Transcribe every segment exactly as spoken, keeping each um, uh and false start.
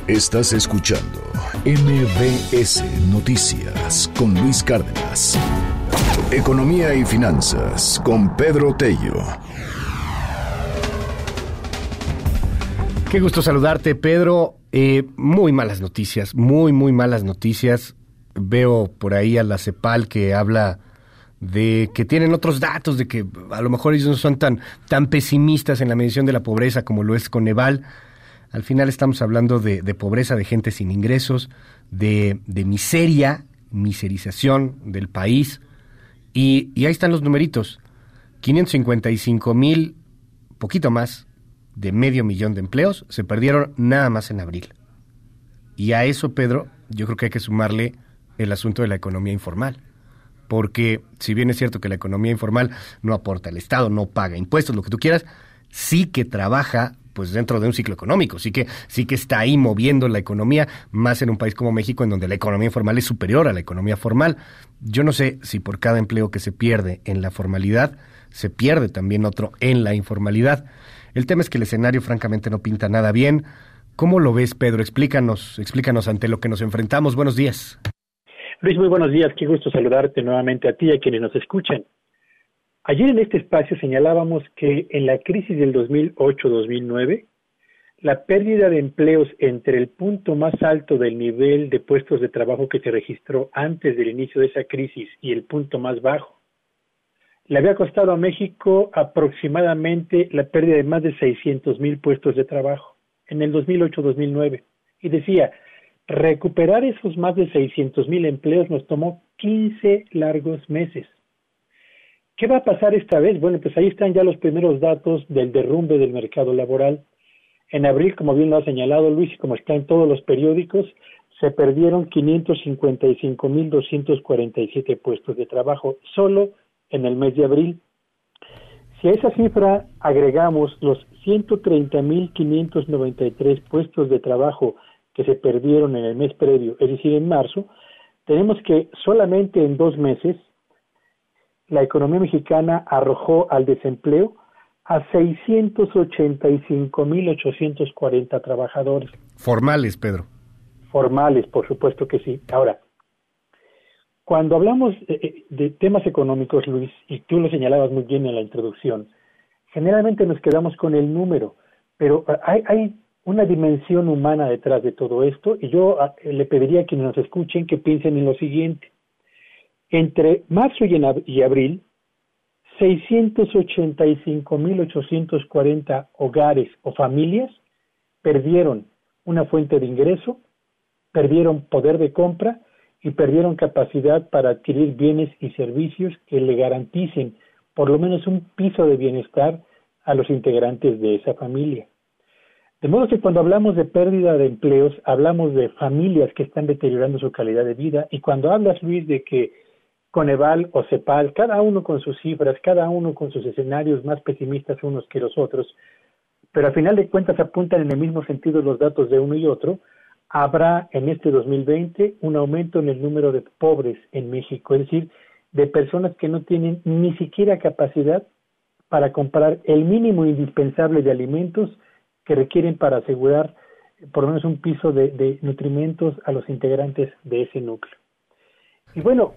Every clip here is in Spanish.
Estás escuchando M B S Noticias con Luis Cárdenas. Economía y finanzas con Pedro Tello. Qué gusto saludarte, Pedro. Eh, muy malas noticias, muy, muy malas noticias. Veo por ahí a la CEPAL que habla de que tienen otros datos, de que a lo mejor ellos no son tan, tan pesimistas en la medición de la pobreza como lo es Coneval. Al final estamos hablando de, de pobreza, de gente sin ingresos, de, de miseria, miserización del país. Y, y ahí están los numeritos. quinientos cincuenta y cinco mil, poquito más, de medio millón de empleos se perdieron nada más en abril. Y a eso, Pedro, yo creo que hay que sumarle el asunto de la economía informal. Porque si bien es cierto que la economía informal no aporta al Estado, no paga impuestos, lo que tú quieras, sí que trabaja pues dentro de un ciclo económico, sí que sí que está ahí moviendo la economía, más en un país como México, en donde la economía informal es superior a la economía formal. Yo no sé si por cada empleo que se pierde en la formalidad, se pierde también otro en la informalidad. El tema es que el escenario francamente no pinta nada bien. ¿Cómo lo ves, Pedro? Explícanos, explícanos ante lo que nos enfrentamos. Buenos días. Luis, muy buenos días. Qué gusto saludarte nuevamente a ti y a quienes nos escuchan. Ayer en este espacio señalábamos que en la crisis del dos mil ocho dos mil nueve, la pérdida de empleos entre el punto más alto del nivel de puestos de trabajo que se registró antes del inicio de esa crisis y el punto más bajo, le había costado a México aproximadamente la pérdida de más de seiscientos mil puestos de trabajo en el dos mil ocho dos mil nueve. Y decía, recuperar esos más de seiscientos mil empleos nos tomó quince largos meses. ¿Qué va a pasar esta vez? Bueno, pues ahí están ya los primeros datos del derrumbe del mercado laboral. En abril, como bien lo ha señalado Luis, y como está en todos los periódicos, se perdieron quinientos cincuenta y cinco mil doscientos cuarenta y siete puestos de trabajo solo en el mes de abril. Si a esa cifra agregamos los ciento treinta mil quinientos noventa y tres puestos de trabajo que se perdieron en el mes previo, es decir, en marzo, tenemos que solamente en dos meses la economía mexicana arrojó al desempleo a seiscientos ochenta y cinco mil ochocientos cuarenta trabajadores. Formales, Pedro. Formales, por supuesto que sí. Ahora, cuando hablamos de, de temas económicos, Luis, y tú lo señalabas muy bien en la introducción, generalmente nos quedamos con el número, pero hay, hay una dimensión humana detrás de todo esto, y yo le pediría a quienes nos escuchen que piensen en lo siguiente. Entre marzo y, en, y abril, seiscientos ochenta y cinco mil ochocientos cuarenta hogares o familias perdieron una fuente de ingreso, perdieron poder de compra y perdieron capacidad para adquirir bienes y servicios que le garanticen por lo menos un piso de bienestar a los integrantes de esa familia. De modo que cuando hablamos de pérdida de empleos, hablamos de familias que están deteriorando su calidad de vida, y cuando hablas, Luis, de que Coneval o CEPAL, cada uno con sus cifras, cada uno con sus escenarios más pesimistas unos que los otros, pero al final de cuentas apuntan en el mismo sentido los datos de uno y otro, habrá en este dos mil veinte un aumento en el número de pobres en México, es decir, de personas que no tienen ni siquiera capacidad para comprar el mínimo indispensable de alimentos que requieren para asegurar por lo menos un piso de, de nutrimentos a los integrantes de ese núcleo. Y bueno,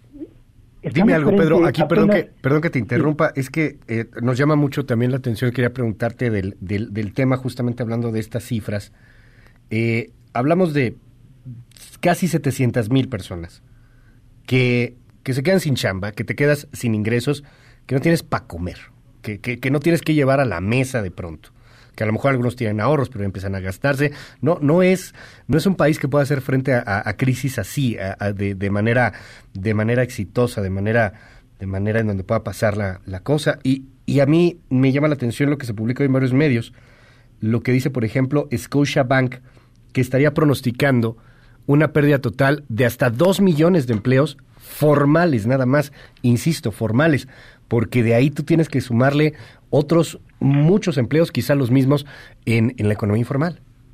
dime algo, Pedro, aquí perdón que, perdón que te interrumpa, sí. Es que eh, nos llama mucho también la atención, quería preguntarte del, del, del tema, justamente hablando de estas cifras. Eh, hablamos de casi setecientas mil personas que, que se quedan sin chamba, que te quedas sin ingresos, que no tienes para comer, que, que, que no tienes que llevar a la mesa de pronto, que a lo mejor algunos tienen ahorros, pero empiezan a gastarse. No, no es, no es un país que pueda hacer frente a, a, a crisis así, a, a de, de manera, de manera exitosa, de manera, de manera en donde pueda pasar la, la cosa. Y, y a mí me llama la atención lo que se publica en varios medios, lo que dice, por ejemplo, Scotiabank, que estaría pronosticando una pérdida total de hasta dos millones de empleos formales, nada más, insisto, formales, porque de ahí tú tienes que sumarle otros muchos empleos, quizá los mismos, en, en la economía informal.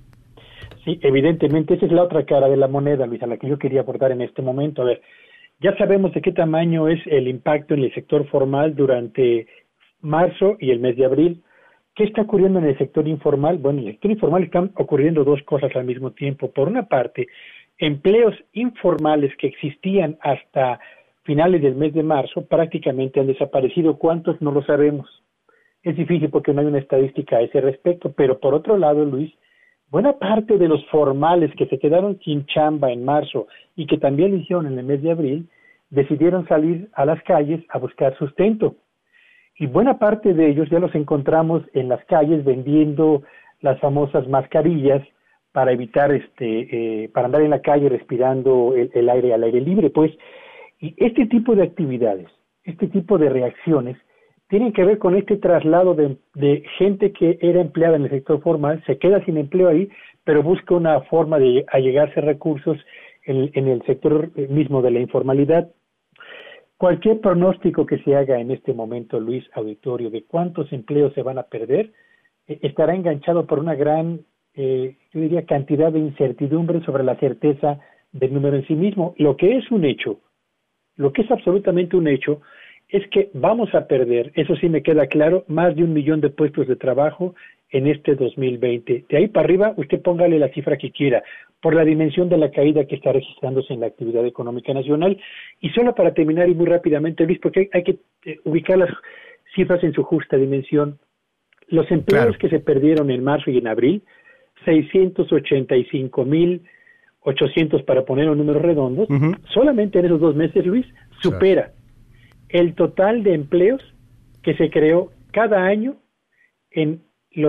Sí, evidentemente, esa es la otra cara de la moneda, Luis, a la que yo quería abordar en este momento. A ver, ya sabemos de qué tamaño es el impacto en el sector formal durante marzo y el mes de abril, ¿Qué está ocurriendo en el sector informal? Bueno, en el sector informal están ocurriendo dos cosas al mismo tiempo. Por una parte, empleos informales que existían hasta finales del mes de marzo prácticamente han desaparecido. ¿Cuántos? No lo sabemos. Es difícil porque no hay una estadística a ese respecto, pero por otro lado, Luis, buena parte de los formales que se quedaron sin chamba en marzo y que también lo hicieron en el mes de abril, decidieron salir a las calles a buscar sustento. Y buena parte de ellos ya los encontramos en las calles vendiendo las famosas mascarillas para evitar, este, eh, para andar en la calle respirando el, el aire al aire libre. Pues, y este tipo de actividades, este tipo de reacciones, tienen que ver con este traslado de, de gente que era empleada en el sector formal, se queda sin empleo ahí, pero busca una forma de allegarse recursos en, en el sector mismo de la informalidad. Cualquier pronóstico que se haga en este momento, Luis, auditorio, de cuántos empleos se van a perder, eh, estará enganchado por una gran, eh, yo diría, cantidad de incertidumbre sobre la certeza del número en sí mismo. Lo que es un hecho, lo que es absolutamente un hecho, es que vamos a perder, eso sí me queda claro, más de un millón de puestos de trabajo en este dos mil veinte. De ahí para arriba, usted póngale la cifra que quiera, por la dimensión de la caída que está registrándose en la actividad económica nacional. Y solo para terminar y muy rápidamente, Luis, porque hay, hay que eh, ubicar las cifras en su justa dimensión. Los empleos claro. que se perdieron en marzo y en abril, seiscientos ochenta y cinco mil ochocientos para poner los números redondos, uh-huh. solamente en esos dos meses, Luis, supera claro. el total de empleos que se creó cada año en los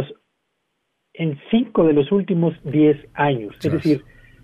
en cinco de los últimos diez años. Es decir,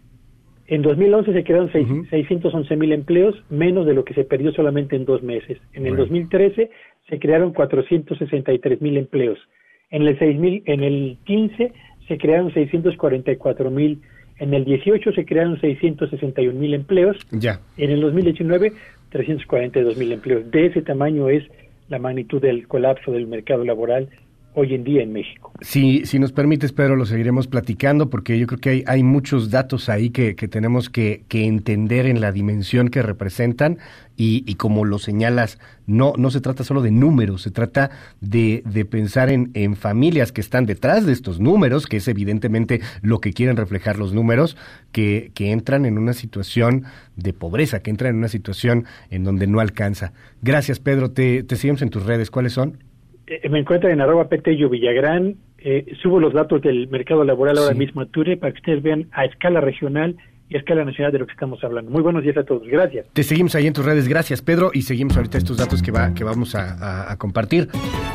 en dos mil once se crearon seis, uh-huh. seiscientos once mil empleos, menos de lo que se perdió solamente en dos meses. En el right. dos mil trece se crearon cuatrocientos sesenta y tres mil empleos. En el seis mil, en el quince se crearon seiscientos cuarenta y cuatro mil. En el dieciocho se crearon seiscientos sesenta y un mil empleos. Ya. En el dos mil diecinueve, trescientos cuarenta y dos mil empleos. De ese tamaño es la magnitud del colapso del mercado laboral hoy en día en México. Sí, si nos permites, Pedro, lo seguiremos platicando porque yo creo que hay, hay muchos datos ahí que, que tenemos que, que entender en la dimensión que representan y, y como lo señalas, no no se trata solo de números, se trata de, de pensar en, en familias que están detrás de estos números, que es evidentemente lo que quieren reflejar los números, que, que entran en una situación de pobreza, que entran en una situación en donde no alcanza. Gracias, Pedro. Te, te seguimos en tus redes. ¿Cuáles son? Eh, me encuentran en arroba Petello Villagrán, eh, subo los datos del mercado laboral ahora sí. mismo a Ture para que ustedes vean a escala regional y a escala nacional de lo que estamos hablando. Muy buenos días a todos, gracias. Te seguimos ahí en tus redes, gracias Pedro, y seguimos ahorita estos datos que va que vamos a, a, a compartir.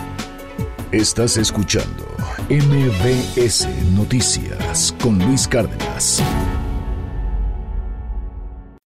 Estás escuchando M B S Noticias con Luis Cárdenas.